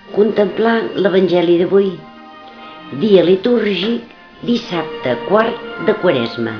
Contemplar l'Evangeli d'avui, dia litúrgic, dissabte quart de Quaresma.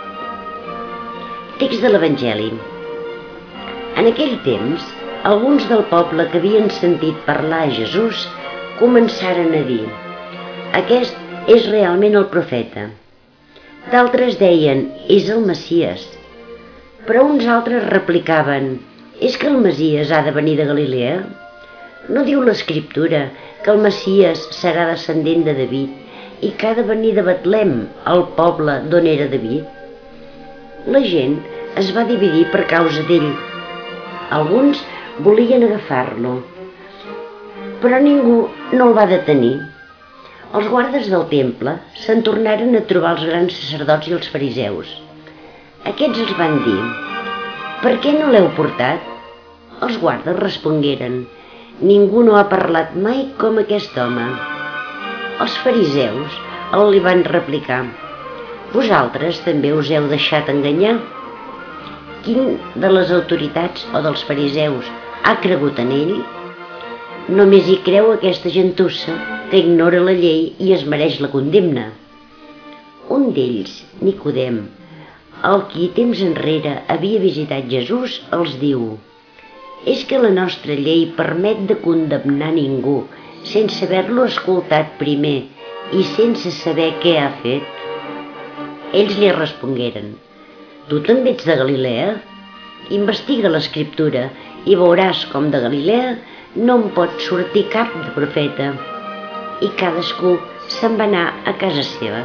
Text de l'Evangeli. En aquell temps, alguns del poble que havien sentit parlar a Jesús començaren a dir: aquest és realment el profeta. D'altres deien: és el Messies. Però uns altres replicaven: és que el Messies ha de venir de Galilea? No diu l'Escriptura que el Messies serà descendent de David i que ha de venir de Betlem, el poble d'on era David? La gent es va dividir per causa d'ell. Alguns volien agafar-lo, però ningú no el va detenir. Els guardes del temple se'n tornaren a trobar els grans sacerdots i els fariseus. Aquests els van dir: per què no l'heu portat? Els guardes respongueren: ningú no ha parlat mai com aquest home. Els fariseus li van replicar: vosaltres també us heu deixat enganyar? Quin de les autoritats o dels fariseus ha cregut en ell? Només hi creu aquesta gentussa que ignora la llei i es mereix la condemna. Un d'ells, Nicodem, el qui temps enrere havia visitat Jesús, els diu: és que la nostra llei permet de condemnar ningú sense haver-lo escoltat primer i sense saber què ha fet? Ells li respongueren: tu també ets de Galilea? Investiga l'Escriptura i veuràs com de Galilea no en pot sortir cap de profeta. I cadascú se'n va anar a casa seva.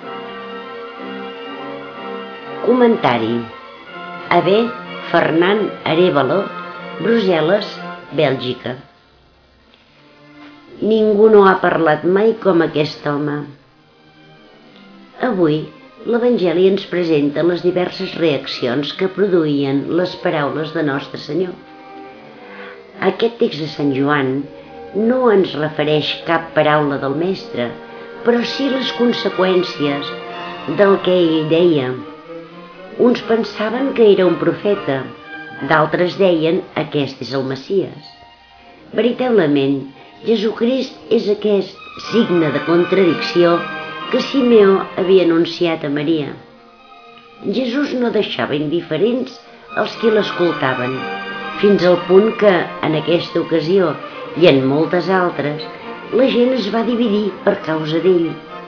Comentari. Abé Fernand Arévalo, Brussel·les, Bèlgica. Ningú no ha parlat mai com aquest home. Avui, l'Evangeli ens presenta les diverses reaccions que produïen les paraules de Nostre Senyor. Aquest text de Sant Joan no ens refereix cap paraula del Mestre, però sí les conseqüències del que ell deia. Uns pensaven que era un profeta, d'altres deien: aquest és el Messies. Veritablement, Jesucrist és aquest signe de contradicció que Simeó havia anunciat a Maria. Jesús no deixava indiferents els qui l'escoltaven, fins al punt que, en aquesta ocasió i en moltes altres, la gent es va dividir per causa d'ell.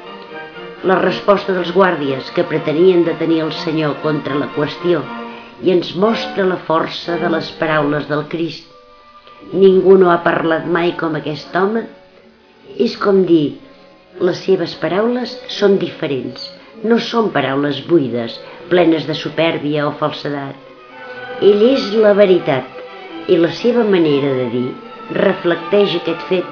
La resposta dels guàrdies que pretenien detenir el Senyor contra la qüestió i ens mostra la força de les paraules del Crist. Ningú no ha parlat mai com aquest home. És com dir: les seves paraules són diferents, no són paraules buides, plenes de supèrbia o falsedat. Ell és la veritat i la seva manera de dir reflecteix aquest fet.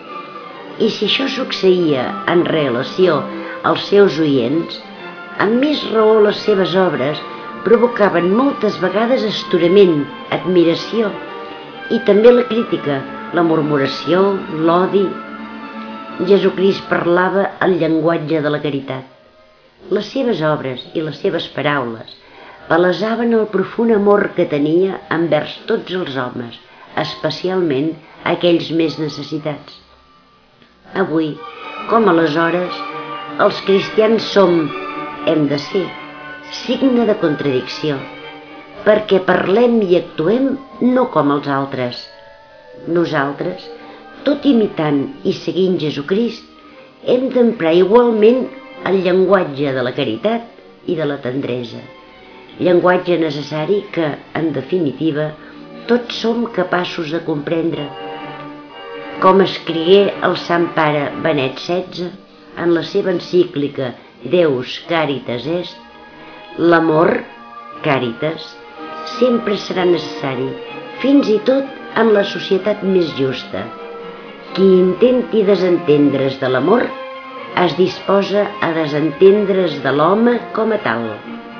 I si això succeïa en relació als seus oients, amb més raó les seves obres provocaven moltes vegades astorament, admiració i també la crítica, la murmuració, l'odi. Jesucrist parlava el llenguatge de la caritat. Les seves obres i les seves paraules palesaven el profund amor que tenia envers tots els homes, especialment aquells més necessitats. Avui, com aleshores, els cristians hem de ser, signe de contradicció, perquè parlem i actuem no com els altres. Nosaltres, tot imitant i seguint Jesucrist, hem d'emprar igualment el llenguatge de la caritat i de la tendresa, llenguatge necessari que, en definitiva, tots som capaços de comprendre. Com escrigué el Sant Pare Benet XVI en la seva encíclica Deus Caritas Est, l'amor, càritas, sempre serà necessari, fins i tot en la societat més justa. Qui intenti desentendre's de l'amor es disposa a desentendre's de l'home com a tal.